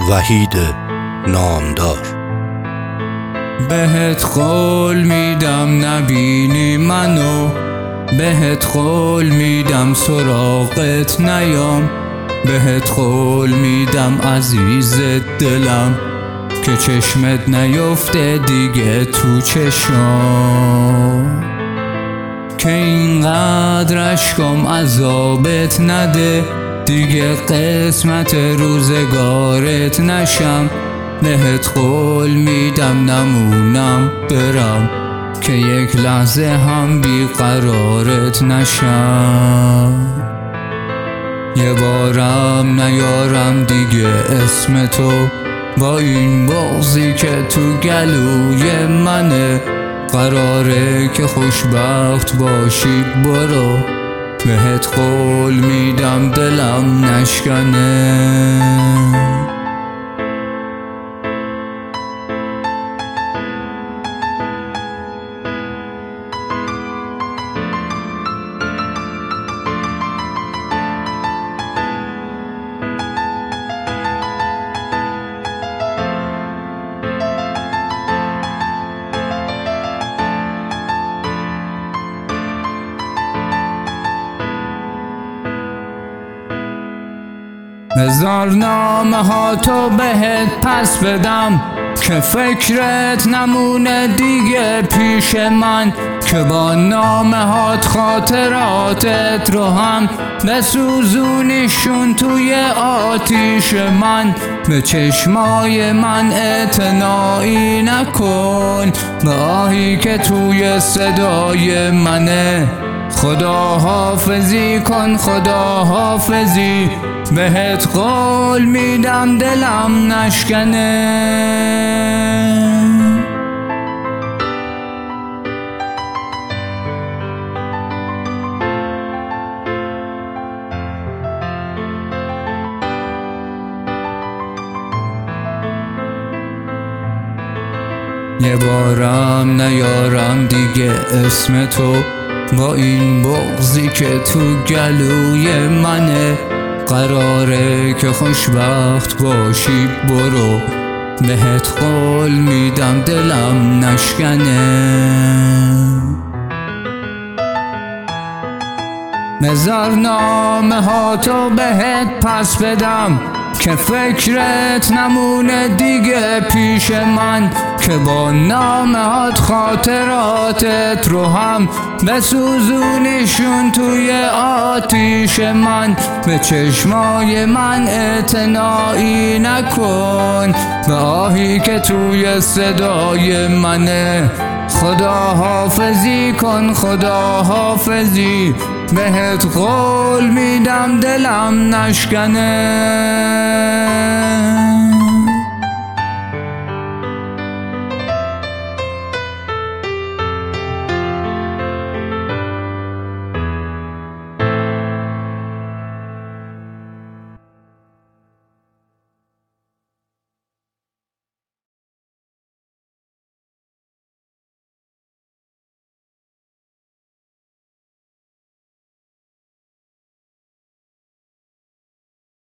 وحید نامدار. بهت قول میدم نبینی منو، بهت قول میدم سراغت نیام، بهت قول میدم عزیز دلم که چشمت نیفته دیگه تو چشام، که اینقدر اشکام عذابت نده دیگه قسمت روزگارت نشم. بهت قول میدم نمونم برم که یک لحظه هم بیقرارت نشم. یه بارم نیارم دیگه اسم تو با این بغضی که تو گلوی منه. قراره که خوشبخت باشی برو، بهت قول میدم دلم نشکنه. بذار نامه ها تو بهت پس بدم که فکرت نمونه دیگه پیش من، که با نامه هات خاطراتت رو هم بسوزونیشون توی آتیش من. به چشمای من اعتنایی نکن، به آهی که توی صدای منه. خدا حافظی کن خدا حافظی، بهت قول میدم دلم نشکنه. یه بارم نیارم دیگه اسم تو با این بغضی که تو گلوی منه. قراره که خوشبخت باشی برو، بهت قول میدم دلم نشکنه. بذار نامه ها تو بهت پس بدم که فکرت نمونه دیگه پیش من، که با نامه هات خاطراتت رو هم بسوزونیشون توی آتیش من. به چشمای من اعتنایی نکن، به آهی که توی صدای منه. خدا حافظی کن خدا حافظی، بهت قول میدم دلم نشکنه.